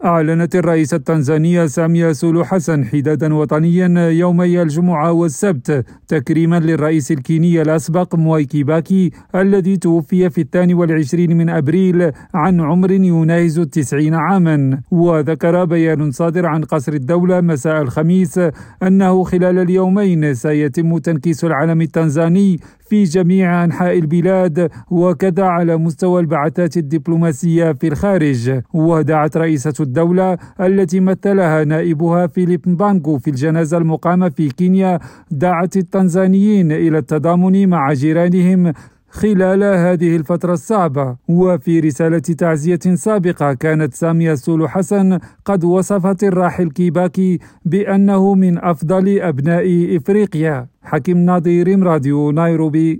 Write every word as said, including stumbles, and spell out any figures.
أعلنت الرئيسة التنزانية سامية سولو حسن حدادا وطنيا يومي الجمعة والسبت تكريما للرئيس الكيني الأسبق موي كيباكي الذي توفي في الثاني والعشرين من أبريل عن عمر يناهز التسعين عاما. وذكر بيان صادر عن قصر الدولة مساء الخميس أنه خلال اليومين سيتم تنكيس العلم التنزاني في جميع أنحاء البلاد وكذا على مستوى البعثات الدبلوماسية في الخارج. ودعت رئيسة الدولة التي مثلها نائبها فيليب مبانغو في الجنازة المقامة في كينيا دعت التنزانيين إلى التضامن مع جيرانهم خلال هذه الفترة الصعبة. وفي رسالة تعزية سابقة كانت سامية سولو حسن قد وصفت الراحل كيباكي بأنه من أفضل أبناء إفريقيا. حكيم نظير، راديو نيروبي.